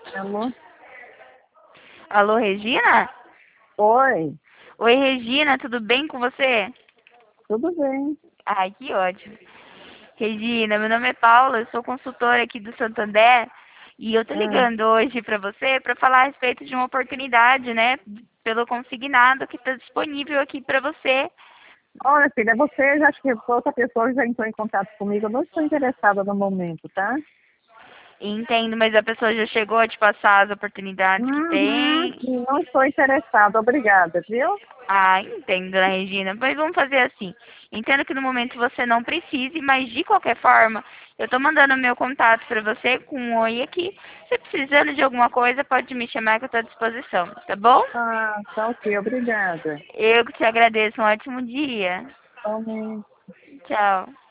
Alô? Alô, Regina? Oi, Oi, Regina, tudo bem com você? tudo bem? Ai, que ótimo. Regina, meu nome é Paula, eu sou consultora aqui do Santander e eu tô Ah, ligando hoje pra você pra falar a respeito de uma oportunidade, né, pelo consignado que está disponível aqui pra você. olha, filha, você já acho que outra pessoa já entrou em contato comigo. Eu não estou interessada no momento, tá? Entendo, mas a pessoa já chegou a te passar as oportunidades que Uhum, tem. não estou interessada, obrigada, viu? Ah, entendo, né, Regina? Mas vamos fazer assim. Entendo que no momento você não precise, mas de qualquer forma, eu tô mandando o meu contato para você com um oi aqui. Se precisando de alguma coisa, pode me chamar que eu tô à disposição, tá bom? Ah, tá ok, obrigada. Eu que te agradeço. Um ótimo dia. Tome. Tchau.